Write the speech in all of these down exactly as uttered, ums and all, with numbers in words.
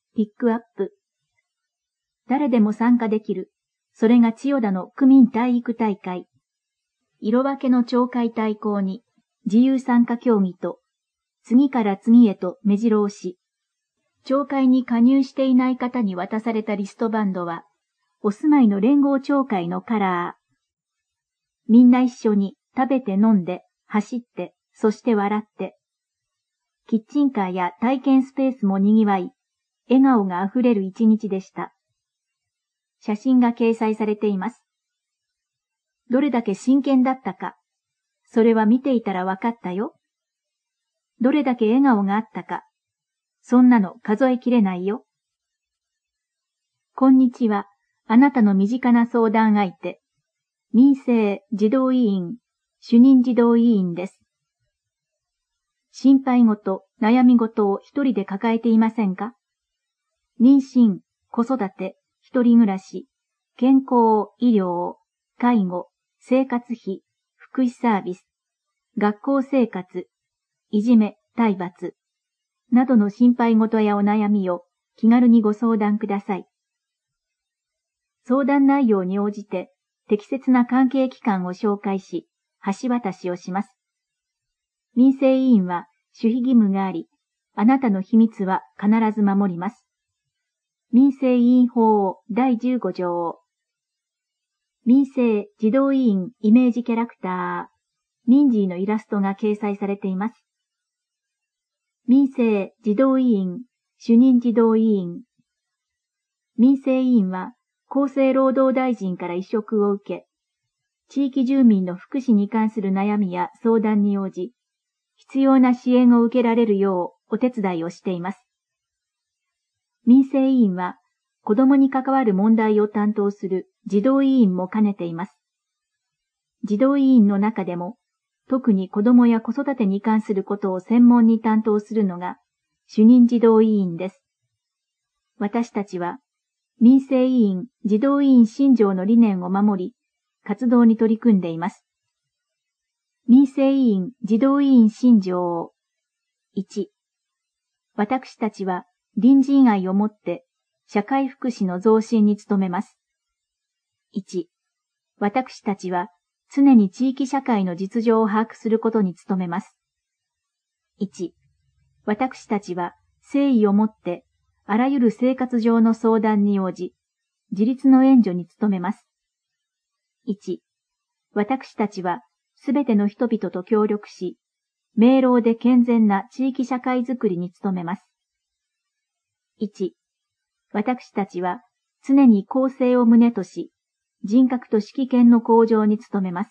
ピックアップ。誰でも参加できる。それが千代田の区民体育大会。色分けの町会対抗に自由参加競技と、次から次へと目白押し。町会に加入していない方に渡されたリストバンドは、お住まいの連合町会のカラー。みんな一緒に食べて飲んで、走って、そして笑って。キッチンカーや体験スペースも賑わい、笑顔があふれる一日でした。写真が掲載されています。どれだけ真剣だったか、それは見ていたらわかったよ。どれだけ笑顔があったか、そんなの数えきれないよ。こんにちは、あなたの身近な相談相手、民生児童委員、主任児童委員です。心配事、悩み事を一人で抱えていませんか？妊娠、子育て、一人暮らし、健康、医療、介護、生活費、福祉サービス、学校生活、いじめ、体罰、などの心配事やお悩みを気軽にご相談ください。相談内容に応じて適切な関係機関を紹介し、橋渡しをします。民生委員は守秘義務があり、あなたの秘密は必ず守ります。民生委員法だいじゅうご条。民生児童委員イメージキャラクター、ミンジーのイラストが掲載されています。民生児童委員主任児童委員。民生委員は厚生労働大臣から委嘱を受け、地域住民の福祉に関する悩みや相談に応じ、必要な支援を受けられるようお手伝いをしています。民生委員は子どもに関わる問題を担当する児童委員も兼ねています。児童委員の中でも、特に子どもや子育てに関することを専門に担当するのが主任児童委員です。私たちは、民生委員児童委員信条の理念を守り、活動に取り組んでいます。民生委員児童委員信条。いち、私たちは隣人愛をもって社会福祉の増進に努めます。いち、私たちは常に地域社会の実情を把握することに努めます。いち、私たちは誠意をもってあらゆる生活上の相談に応じ、自立の援助に努めます。いち、私たちはすべての人々と協力し、明朗で健全な地域社会づくりに努めます。いち、私たちは常に公正を旨とし、人格と識見の向上に努めます。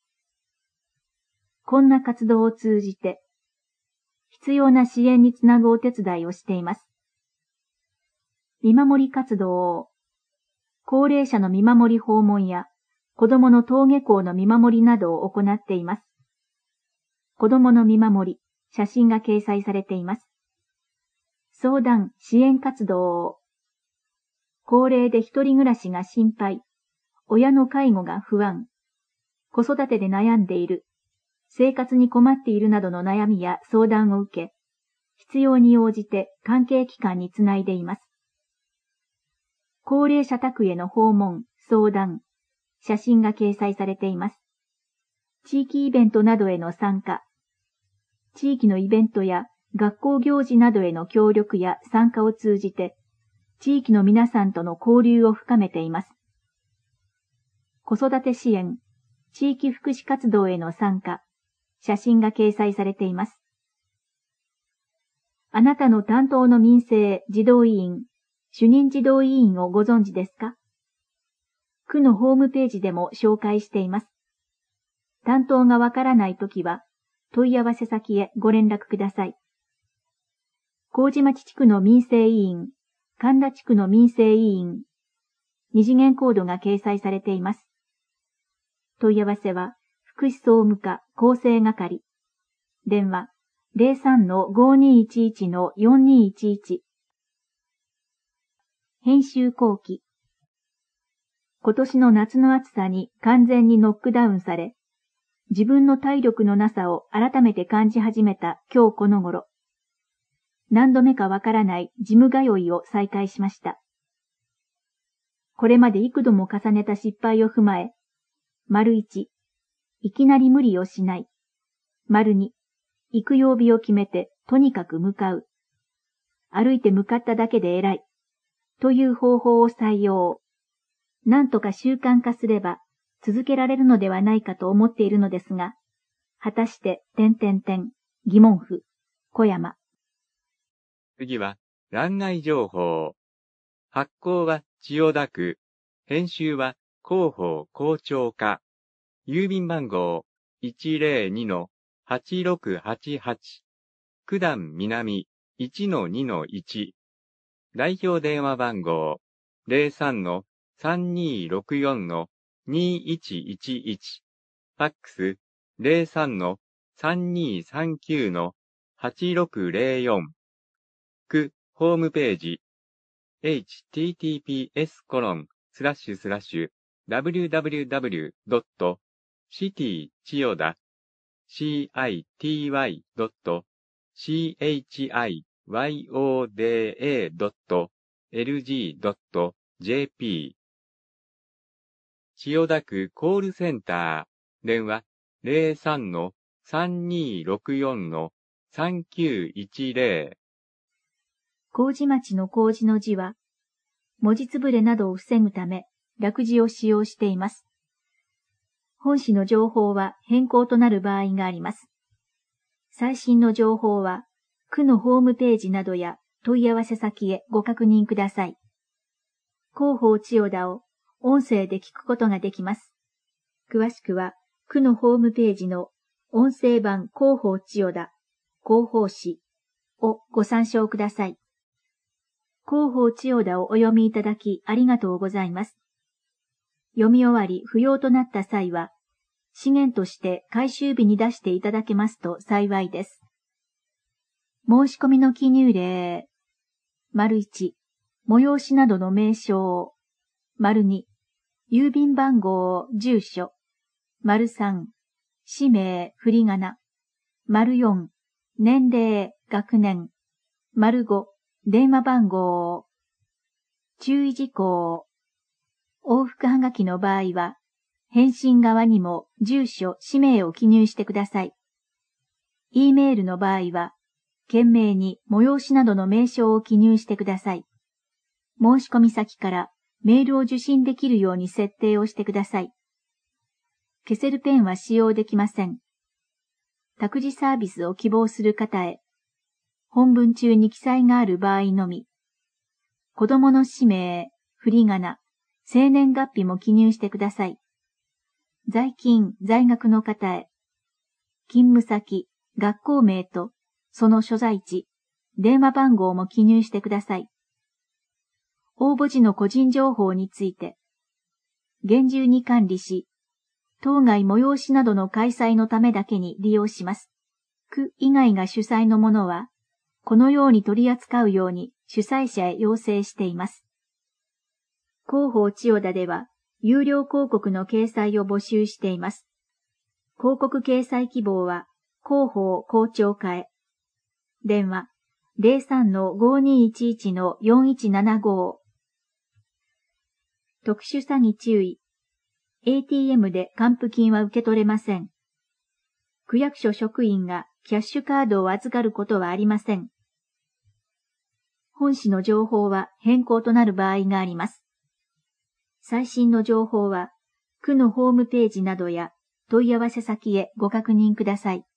こんな活動を通じて、必要な支援につなぐお手伝いをしています。見守り活動。高齢者の見守り訪問や、子どもの登下校の見守りなどを行っています。子どもの見守り、写真が掲載されています。相談、支援活動。高齢で一人暮らしが心配、親の介護が不安、子育てで悩んでいる、生活に困っているなどの悩みや相談を受け、必要に応じて関係機関につないでいます。高齢者宅への訪問、相談、写真が掲載されています。地域イベントなどへの参加、地域のイベントや学校行事などへの協力や参加を通じて、地域の皆さんとの交流を深めています。子育て支援、地域福祉活動への参加、写真が掲載されています。あなたの担当の民生児童委員、主任児童委員をご存知ですか？区のホームページでも紹介しています。担当がわからないときは、問い合わせ先へご連絡ください。麹町地区の民生委員、神田地区の民生委員、二次元コードが掲載されています。問い合わせは、福祉総務課厚生係。電話、ゼロさんのごにいちいちのよんにいちいち。編集後期。今年の夏の暑さに完全にノックダウンされ、自分の体力のなさを改めて感じ始めた今日この頃。 何度目かわからない事務通いを再開しました。これまで幾度も重ねた失敗を踏まえ、丸一、いきなり無理をしない。丸二、行く曜日を決めてとにかく向かう。歩いて向かっただけで偉い。という方法を採用。なんとか習慣化すれば続けられるのではないかと思っているのですが、果たして、点点点、疑問符、小山。 次は、欄外情報。発行は千代田区。編集は広報校長課。郵便番号 いちまるにのはちろくはちはち。九段南 いちのにのいち。代表電話番号 ゼロさんのさんにーろくよんのにいちいちいち。ファックス ゼロさんのさんにーさんきゅうのはちろくゼロよん。区ホームページ エイチティーティーピーエスコロンスラッシュスラッシュダブリューダブリューダブリュードットシティ千代田 シーアイティーワイドットシーエイチアイワイオーディーエードットエルジードットジェーピー 千代田区コールセンター電話 ゼロさんのさんにーろくよんのさんきゅういちゼロ。 麹町の麹の字は、文字つぶれなどを防ぐため、落字を使用しています。本誌の情報は変更となる場合があります。最新の情報は、区のホームページなどや問い合わせ先へご確認ください。広報千代田を音声で聞くことができます。詳しくは、区のホームページの音声版広報千代田、広報誌をご参照ください。広報千代田をお読みいただきありがとうございます。読み終わり不要となった際は、資源として回収日に出していただけますと幸いです。申し込みの記入例。丸一、催しなどの名称。丸二、郵便番号、住所。丸三、氏名、振り仮名。丸四、年齢、学年。丸五、電話番号。注意事項。往復はがきの場合は、返信側にも住所、氏名を記入してください。E メールの場合は、件名に催しなどの名称を記入してください。申し込み先からメールを受信できるように設定をしてください。消せるペンは使用できません。託児サービスを希望する方へ、本文中に記載がある場合のみ、子供の氏名、振り仮名、生年月日も記入してください。在勤、在学の方へ、勤務先、学校名と、その所在地、電話番号も記入してください。応募時の個人情報について、厳重に管理し、当該催しなどの開催のためだけに利用します。区以外が主催のものは、このように取り扱うように主催者へ要請しています。広報千代田では、有料広告の掲載を募集しています。広告掲載希望は、広報校長課へ。電話、ゼロさんのごにいちいちのよんいちななご。特殊詐欺注意。エーティーエム で還付金は受け取れません。区役所職員がキャッシュカードを預かることはありません。本誌の情報は変更となる場合があります。最新の情報は、区のホームページなどや問い合わせ先へご確認ください。